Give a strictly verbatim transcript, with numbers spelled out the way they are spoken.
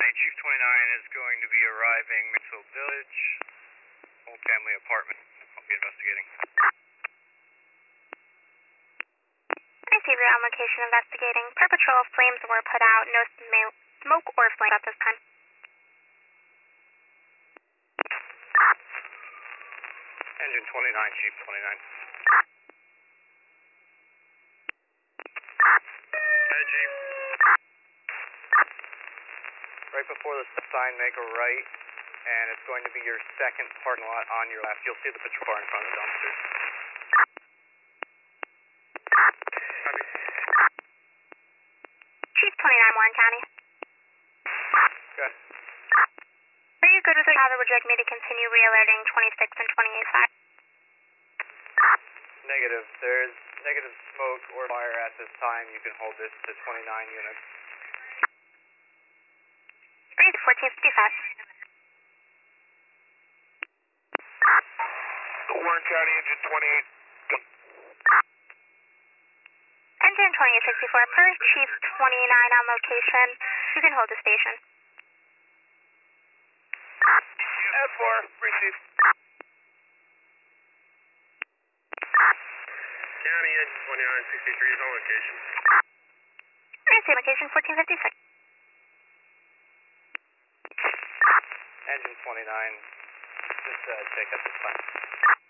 Chief twenty-nine is going to be arriving Maxwell Village, old family apartment. I'll be investigating. Receive your on location investigating. Per patrol, flames were put out. No sm- smoke or flame at this time. Engine twenty-nine, Chief twenty-nine. Hey, Chief. Right before the sign, make a right, and it's going to be your second parking lot on your left. You'll see the patrol car in front of the dumpster. Copy. Chief twenty-nine, Warren County. Okay. Are you good with it, Father? Would you like me to continue re-alerting twenty-six and twenty-eight five? Negative. There's negative smoke or fire at this time. You can hold this to twenty-nine units. fourteen fifty-five. Warren County, engine twenty-eight. Engine twenty-eight sixty-four, per Chief twenty-nine on location. You can hold the station. F four, receive. County, engine twenty-nine sixty-three is on location. Receive location fourteen fifty-six. Engine twenty-nine, just uh, check at this time.